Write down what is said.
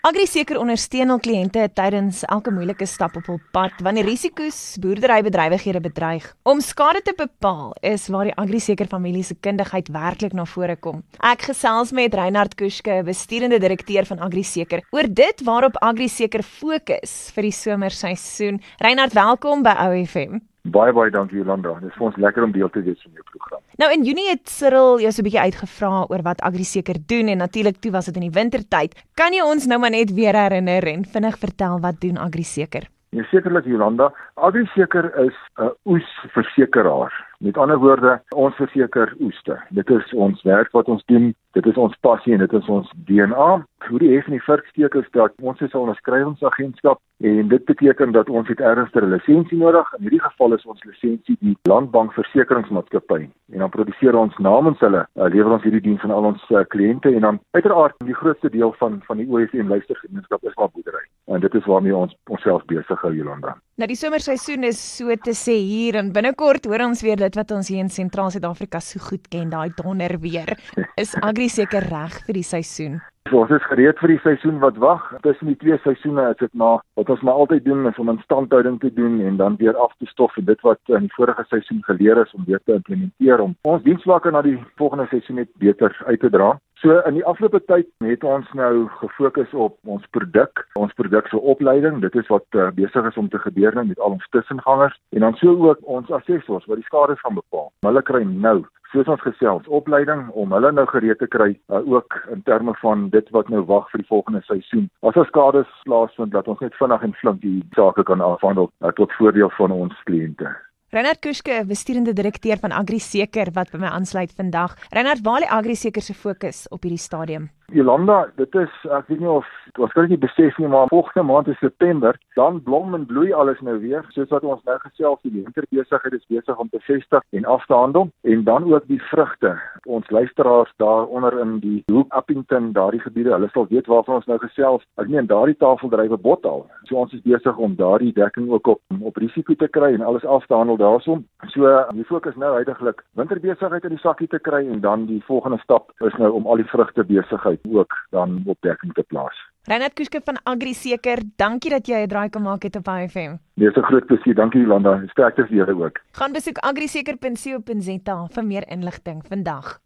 AgriSeker ondersteun hul kliënte tydens elke moeilike stap op hul pad wanneer risiko's boerderybedrywighede bedreig. Om skade te bepaal is waar die AgriSeker familie se kundigheid werklik na vore kom. Ek gesels met Reinhard Kuske, bestuurende direkteur van AgriSeker, oor dit waarop AgriSeker fokus vir die somerseisoen. Reinhard, welkom by OFM. Baie dankie Jolanda. Dit is vir ons lekker om deel te wees van jou program. Nou in Junie het Cyril jou so 'n bietjie uitgevra oor wat AgriSeker doen en natuurlik toe was dit in die wintertyd. Kan jy ons nou maar net weer herinner en vinnig vertel wat doen AgriSeker? Ja, sekerlik Jolanda. AgriSeker is 'n oesversekeraar. Met ander woorde, ons verseker oeste. Dit is ons werk wat ons doen, dit is ons passie en dit is ons DNA. Hoe die hef in die vurk steek is dat ons is 'n onderskrywingsagentskap en dit beteken dat ons het ergens 'n lisensie nodig. In hierdie geval is ons lisensie die Landbank Versekeringsmaatskappy. En dan produseer ons namens hulle, lewer ons hierdie diens aan al ons kliënte en dan uiteraard die grootste deel van die OFM luistergemeenskap is maar boerdery. En dit is waarmee ons onsself besig hou, Jolanda. Nou die somerseisoen is so te sê hier en binnekort hoor ons weer dit wat ons hier in Sentraal Suid-Afrika so goed ken, daai donder weer. Is AgriSeker reg vir die seisoen? So, ons is gereed vir die seisoen wat wag. Tussen die twee seisoene is dit maar wat ons maar altyd doen is om instandhouding te doen en dan weer af te stof en dit wat in die vorige seisoen geleer is om weer te implementeer om ons diensvlakke na die volgende seisoen net beter uit te dra. So in die afgelope tyd het ons nou gefokus op ons produk se opleiding. Dit is wat besig is om te gebeur nou met al ons tussengangers en dan so ook ons assessors wat die skades gaan bepaal. Hulle kry nou soos ons gesels, opleiding om hulle nou gereed te kry, ook in terme van dit wat nou wag vir die volgende seisoen. As ons skades plaasvind, dat ons net vinnig en flink die sake kan afhandel tot voordeel van ons kliënte. Reinhard Kuske, bestuurende direkteur van AgriSeker wat by my aansluit vandag. Reinhard, waar lê AgriSeker se fokus op hierdie stadium? Jolanda, dit is, ek weet nie of ons kan nie besef nie, maar volgende maand is September, dan blom en bloei alles nou weer, soos wat ons nou gesels, die winterbesigheid is besig om te vestig en af te handel, en dan ook die vrugte. Ons luisteraars daar onder in die hoek Appington, daardie gebiede, hulle sal weet waarvan ons nou gesels. Ek meen, daardie tafeldrywe bottaal. So ons is besig om daardie dekking ook op risiko te kry en alles af te handel daarsom. So die fokus nou huidiglik winterbesigheid in die sakkie te kry en dan die volgende stap is nou om al die vrugte besigheid ook dan op dekking te plaas. Reinhard Kuske van AgriSeker, dankie dat jy 'n draai kom maak het op OFM. Nee, is 'n groot plesier. Dankie Jolanda. Sterkte vir julle ook. Gaan besoek agriseker.co.za vir meer inligting vandag.